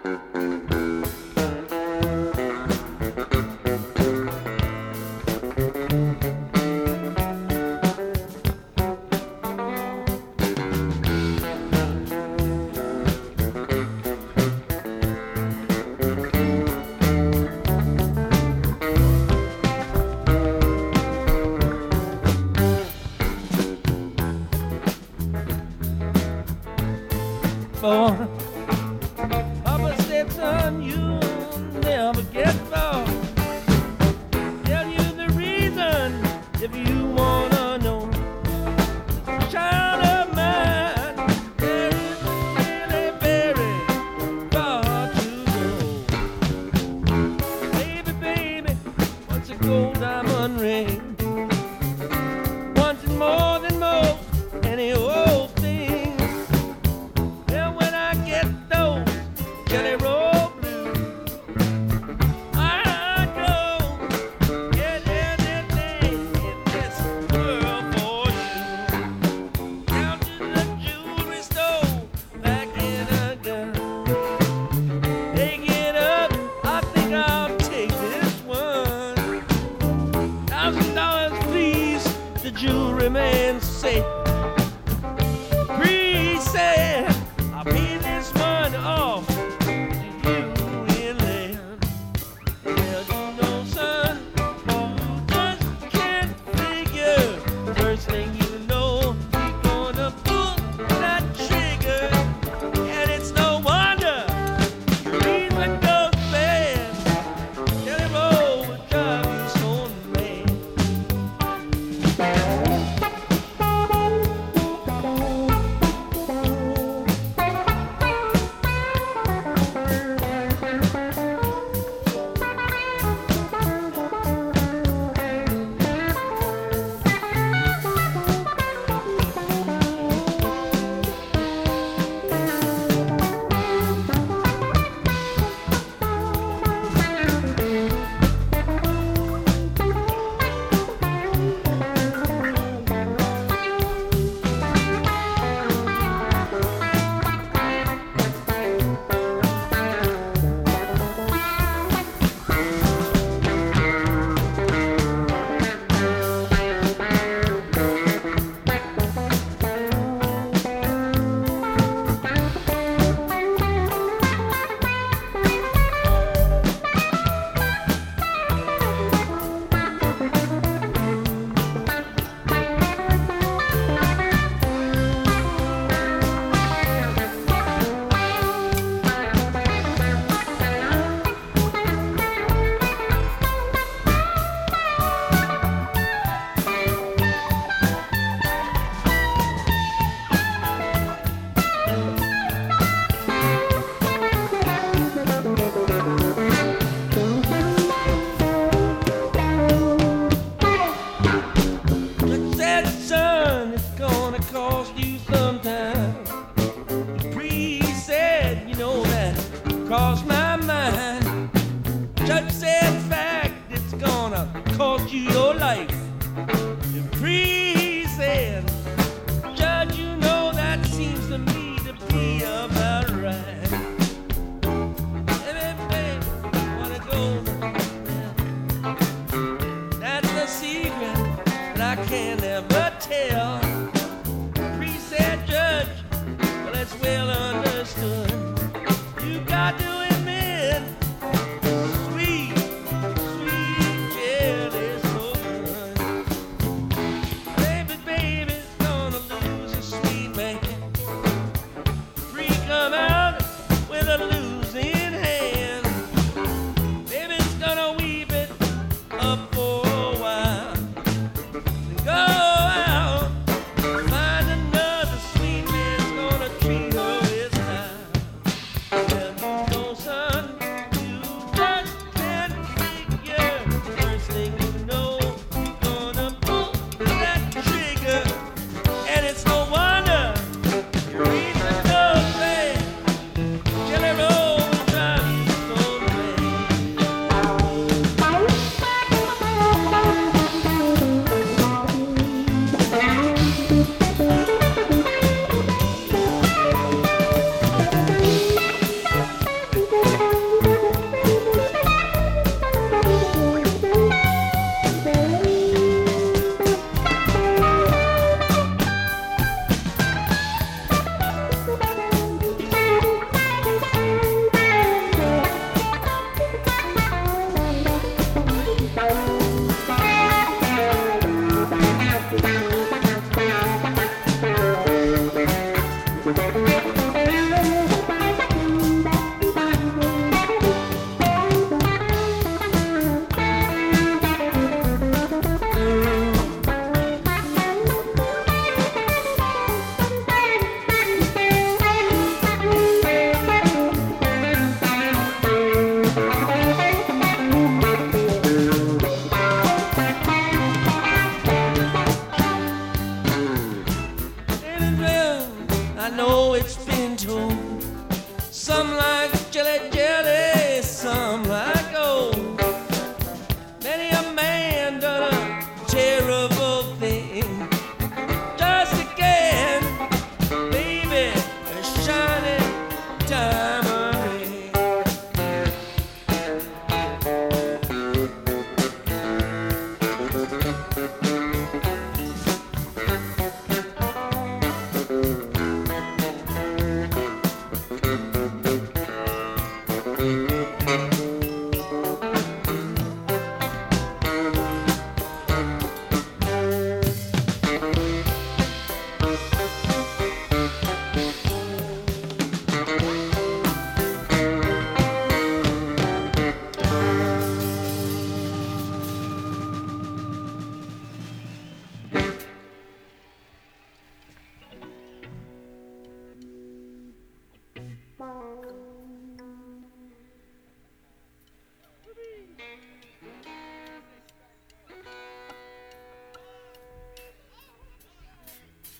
For Papa said, son, you'll never get far. Tell you the reason if you wanna know. Child of mine, there is really very far to go. Baby, baby, what's a gold diamond ring? Wants it more than most any old thing. Jelly roll blues, I go get anything in this world for you. Down to the jewelry store, back in a gun. Take it up, I think I'll take this one. $1,000 please, the jewelry man said. Please said, I'll pay this one off. Crossed my mind. Judge said, fact, it's gonna cost you your life. The priest said, Judge, you know that seems to me to be about right. Baby, baby, wanna go? That's a secret that I can never tell. The priest said, Judge, well, it's well understood. You got to